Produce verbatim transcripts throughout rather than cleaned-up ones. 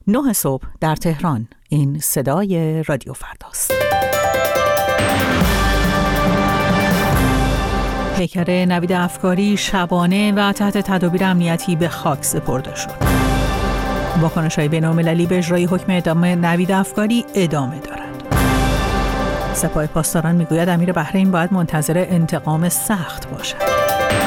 نه صبح در تهران. این صدای رادیو فرداست. پیکر نوید افکاری شبانه و تحت تدابیر امنیتی به خاک سپرده شد. واکنش‌های بین‌المللی به اجرای حکم اعدام نوید افکاری ادامه دارد. سپاه پاسداران میگوید امیر بحرین باید منتظر انتقام سخت باشد.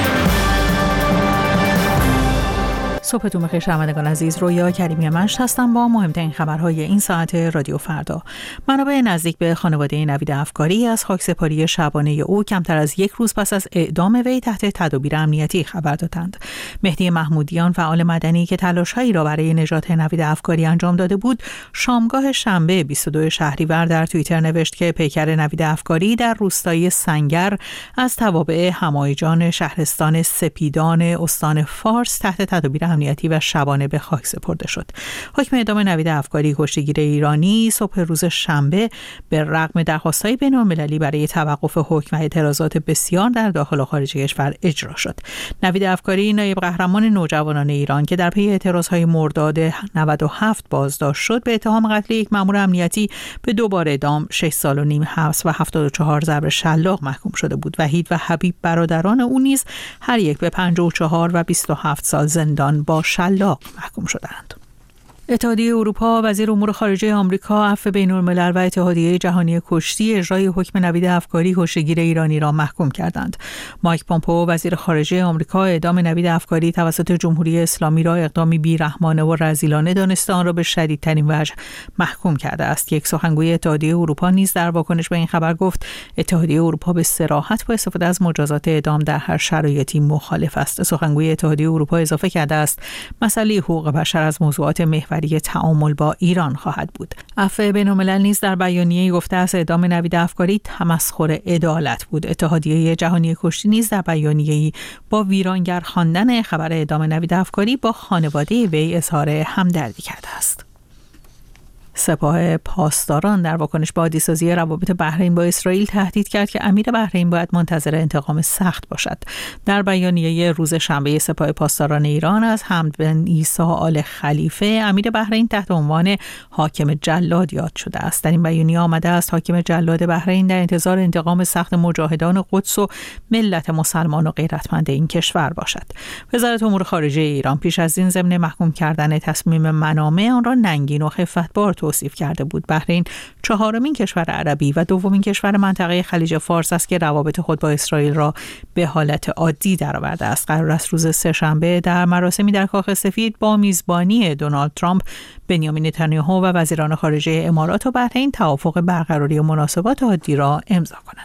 صبحتون بخیر شنوندگان عزیز، رویا کریمی منش هستم با مهمترین خبرهای این ساعت رادیو فردا. منابع نزدیک به خانواده نوید افکاری از خاکسپاری شبانه او کمتر از یک روز پس از اعدام وی تحت تدابیر امنیتی خبر دادند. مهدی محمودیان، فعال مدنی که تلاش‌هایی را برای نجات نوید افکاری انجام داده بود، شامگاه شنبه بیست و دو شهریور در توییتر نوشت که پیکر نوید افکاری در روستای سنگر از توابع همایجان شهرستان سپیدان استان فارس تحت تدابیر امنیتی و شبانه به خاک سپرده شد. حکم اعدام نوید افکاری کشتیگیر ایرانی صبح روز شنبه به رغم درخواست‌های بین‌المللی برای توقف حکم و اعتراضات بسیار در داخل و خارج کشور اجرا شد. نوید افکاری نایب قهرمان نوجوانان ایران که در پی اعتراضهای مرداد نود و هفت بازداشت شد، به اتهام قتل یک مأمور امنیتی به دو بار اعدام، شش سال و نیم حبس و هفتاد و چهار ضرب شلاق محکوم شده بود. وحید و حبیب برادران او نیز هر یک به پنجاه و چهار و بیست و هفت سال زندان با شلاق محکوم شدند. اتحادیه اروپا، وزیر امور خارجه آمریکا، عفو بین‌الملل و اتحادیه جهانی کشتی اجرای حکم نوید افکاری کشتیگیر ایرانی را محکوم کردند. مایک پومپئو، وزیر خارجه آمریکا، اعدام نوید افکاری توسط جمهوری اسلامی را اقدامی بی‌رحمانه و رذیلانه دانسته آن را به شدیدترین وجه محکوم کرده است. یک سخنگوی اتحادیه اروپا نیز در واکنش به این خبر گفت اتحادیه اروپا به صراحت با استفاده از مجازات اعدام در هر شرایطی مخالف است. سخنگوی اتحادیه اروپا اضافه کرده است مسئله حقوق بشر از موضوعات محوری تعامل با ایران خواهد بود. عفو بین‌الملل نیز در بیانیه‌ای گفته است اعدام نوید افکاری تمسخر عدالت بود. اتحادیه جهانی کشتی نیز در بیانیه‌ای با ویرانگر خواندن خبر اعدام نوید افکاری با خانواده وی اظهار همدردی کرده است. سپاه پاسداران در واکنش به عادی‌سازی روابط بحرین با اسرائیل تهدید کرد که امیر بحرین باید منتظر انتقام سخت باشد. در بیانیه روز شنبه سپاه پاسداران ایران از حمد بن عیسی آل خلیفه، امیر بحرین تحت عنوان حاکم جلاد یاد شده است. در این بیانیه آمده است حاکم جلاد بحرین در انتظار انتقام سخت مجاهدان قدس و ملت مسلمان و غیرتمند این کشور باشد. وزارت امور خارجه ایران پیش از این ضمن محکوم کردن تصمیم منامه آن را ننگین و خفت‌بار توصیف کرده بود. بحرین چهارمین کشور عربی و دومین کشور منطقه خلیج فارس است که روابط خود با اسرائیل را به حالت عادی درآورده است. قرار است روز سه‌شنبه در مراسمی در کاخ سفید با میزبانی دونالد ترامپ، بنیامین نتانیاهو و وزیران خارجه امارات و بحرین توافق برقراری مناسبات عادی را امضا کنند.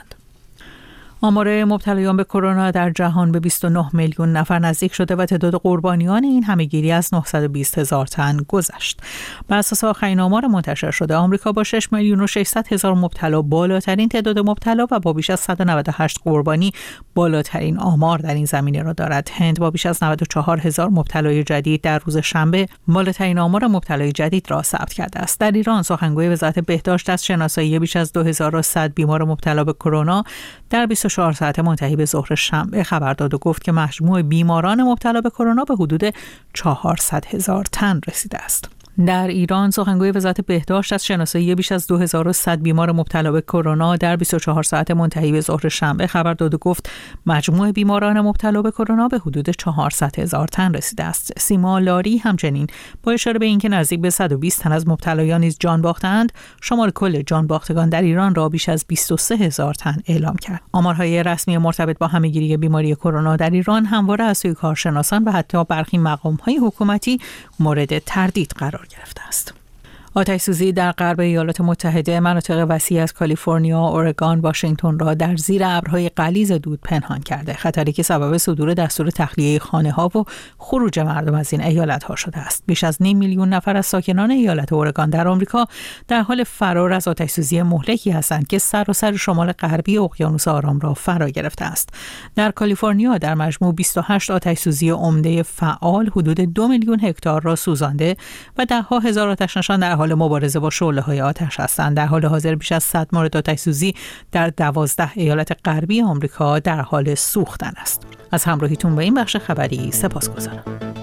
آمار مبتلایان به کرونا در جهان به بیست و نه میلیون نفر نزدیک شده و تعداد قربانیان این همهگیری از نهصد و بیست هزار تن گذشت. بر اساس آخرین آمار منتشر شده، آمریکا با شش میلیون و ششصد هزار مبتلا بالاترین تعداد مبتلا و با بیش از صد و نود و هشت قربانی بالاترین آمار در این زمینه را دارد. هند با بیش از نود و چهار هزار مبتلای جدید در روز شنبه بالاترین آمار مبتلای جدید را ثبت کرده است. در ایران سخنگوی وزارت بهداشت از شناسایی بیش از دو هزار و صد بیمار مبتلا به کرونا در بیست و چهار ساعت منتهی به ظهر شنبه خبر داد و گفت که مجموع بیماران مبتلا به کرونا به حدود چهارصد هزار تن رسیده است. در ایران سخنگوی وزارت بهداشت از شناسایی بیش از دو هزار و صد بیمار مبتلا به کرونا در بیست و چهار ساعت منتهی به ظهر شنبه خبر داد و گفت مجموع بیماران مبتلا به کرونا به حدود چهارصد هزار تن رسیده است. سیما لاری همچنین با اشاره به اینکه نزدیک به صد و بیست تن از مبتلایان نیز جان باختند، شمار کل جان باختگان در ایران را بیش از بیست و سه هزار تن اعلام کرد. آمارهای رسمی مرتبط با همهگیری بیماری کرونا در ایران همواره از سوی کارشناسان و حتی برخی مقام‌های حکومتی مورد تردید قرار گرفته است. آتش‌سوزی در غرب ایالات متحده مناطق وسیع از کالیفرنیا، اورگان، واشنگتن را در زیر ابرهای غلیظ دود پنهان کرده. خطری که سبب صدور دستور تخلیه خانه‌ها و خروج مردم از این ایالت‌ها شده است. بیش از نیم میلیون نفر از ساکنان ایالت اورگان در آمریکا در حال فرار از آتش‌سوزی مهلکی هستند که سراسر شمال غربی اقیانوس آرام را فرا گرفته است. در کالیفرنیا در مجموع بیست و هشت آتش‌سوزی عمده فعال حدود دو میلیون هکتار را سوزانده و ده‌ها هزار آتش‌نشان در حال مبارزه با شعله‌های آتش هستند. در حال حاضر بیش از صد مورد آتش‌سوزی در دوازده ایالت غربی آمریکا در حال سوختن است. از همراهیتون با این بخش خبری سپاسگزارم.